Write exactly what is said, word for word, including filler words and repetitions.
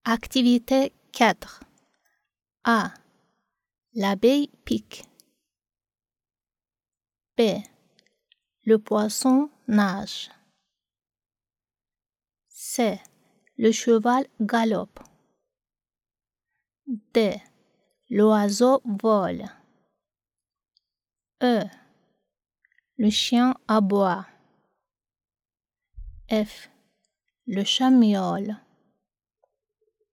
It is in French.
Activité quatre. A. L'abeille pique. B. Le poisson nage. C. Le cheval galope. D. L'oiseau vole. E. Le chien aboie. F. Le chat miaule.